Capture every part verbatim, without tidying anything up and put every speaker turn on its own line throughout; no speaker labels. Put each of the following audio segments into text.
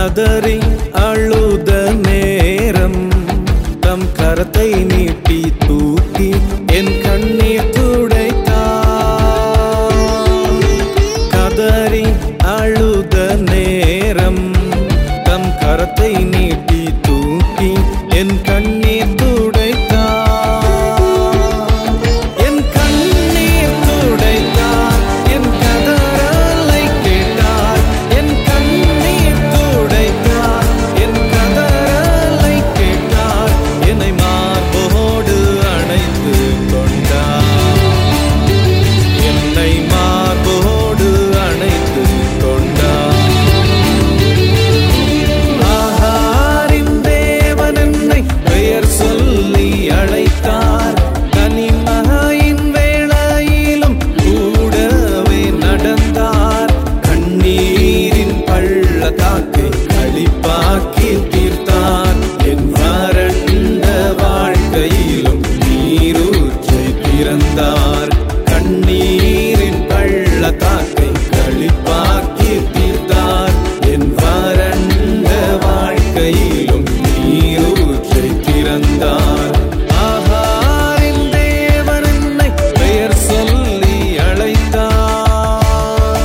கதறி அழுத நேரம் தம் கரத்தை நீட்டி தூக்கி என் கண்ணீர் துடைத்தார். கதறி அழுத நேரம் தம் கரத்தை நீட்டி தூக்கி என் கண்ணீர் துடைத்தார். என் கண்ணீர் துடைத்தார், என் கதறலை கேட்டார். என் கண்ணீர் துடைத்தார், என் கதறலை கேட்டார். என்னை மார்போடு அணைத்து கொண்டார். என்னை மார்போடு அணைத்து கொண்டார். ஆகாரின் தேவன் என்னை பெயர் சொல்லி அழைத்தார். தனிமையின் வேளையிலும் கூடவே நடந்தார். கண்ணீரின் பள்ளத்தாக்கை களிப்பாக்கி தீர்த்தார். என் வறண்ட வாழ்க்கையிலும் நீரூற்றை திறந்தார். கண்ணீரின் பள்ளத்தாக்கை களிப்பாக்கி தீர்த்தார். என் வறண்ட வாழ்க்கையிலும் நீரூற்றை திறந்தார். ஆகாரின் தேவன் என்னை பெயர் சொல்லி அழைத்தார்.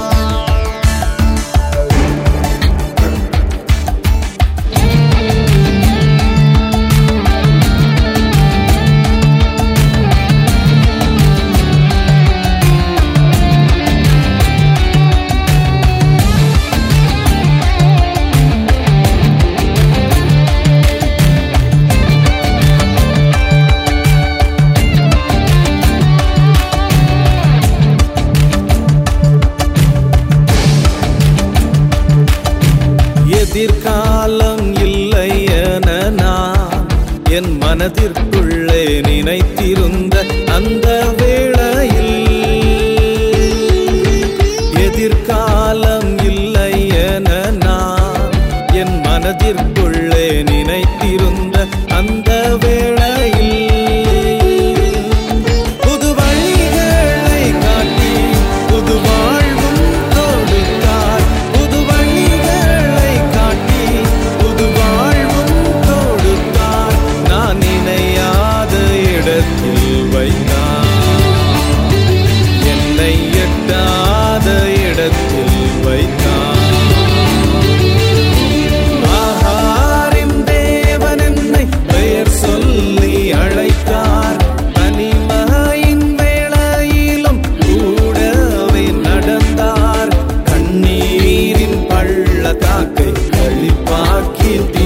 எதிர்காலம் இல்லை என நான் என் மனதிற்குள்ளே நினைத்திருந்த அந்த வேளையில் எதிர்காலம் இல்லை என நான் என் மனதிற்குள்ளே நினைத்திருந்த அந்த வேளையில் புது வழிகளை காட்டி புது வாழ்வும் கொடுத்தார். புது வழிகளை காட்டி புது வாழ்வும் கொடுத்தார். நான் நினையாத இடத்தில் வைத்தார். என்னை எட்டாத இடத்தில் வைத்தார். ஆகாரின் தேவன் என்னை பெயர் சொல்லி அழைத்தார். தனிமையின் வேளையிலும் கூடவே நடந்தார். கண்ணீரின் பள்ளத்தாக்கை களிப்பாக்கி